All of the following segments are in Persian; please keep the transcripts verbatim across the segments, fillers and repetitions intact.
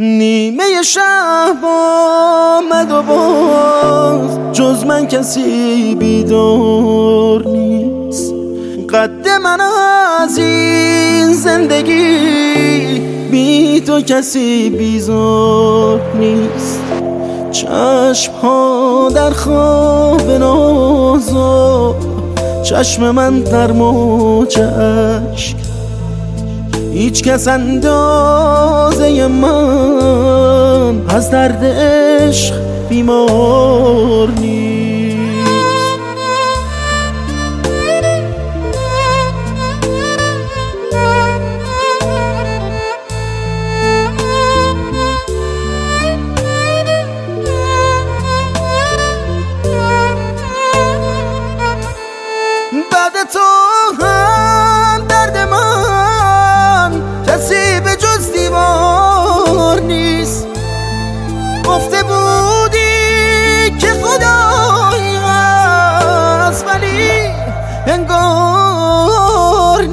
نیمه شب آمد و باز جز من کسی بیدار نیست. قد من از این زندگی بی تو کسی بیزار نیست. چشم ها در خواب نازا، چشم من در موج عشق، هیچ کس اندازه من از درد عشق بیمار نیست. بعد تو هم درد من کسی به جز دیوار نیست. گفته بودی که خدایی هست ولی انگار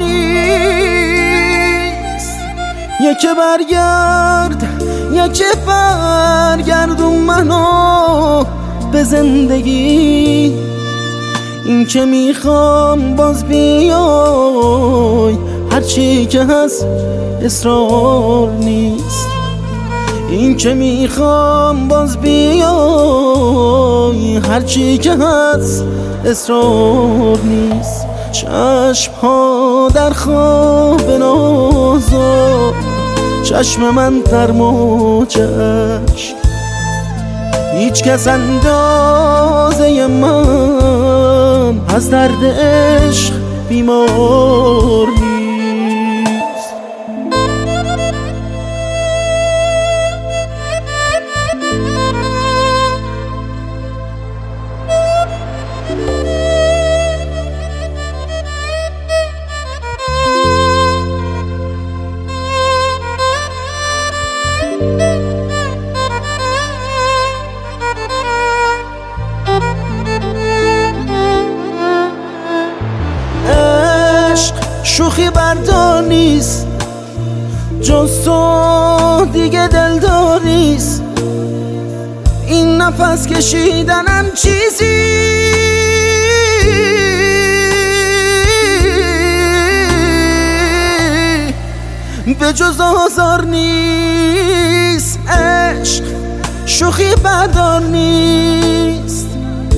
نیست. یکی برگرد یکی برگردون منو به زندگی، این که میخوام باز بیای، هرچی که هست اصرار نیست. این که میخوام باز بیای، هرچی که هست اصرار نیست. چشم ها در خواب نازا، چشم من در موج عشق، هیچ کس اندازه من از درد عشق بیمار نیست. شوخی بردار نیست، جز تو دیگه دلدار نیست. این نفس کشیدنم چیزی به جز آزار نیست. عشق شوخی بردار نیست.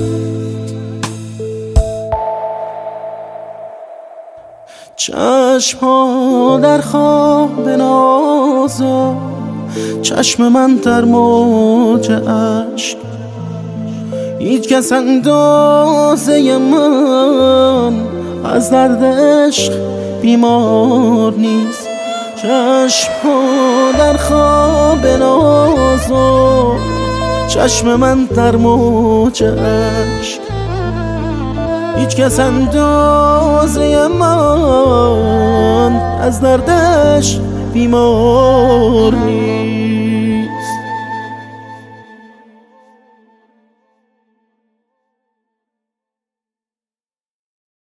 چشم ها در خواب نازا، چشم من در موج عشق، هیچ کس اندازه من از درد عشق بیمار نیست. چشم ها در خواب نازا، چشم من در موج عشق، هیچ کس اندازه من از دردش بیمار نیست.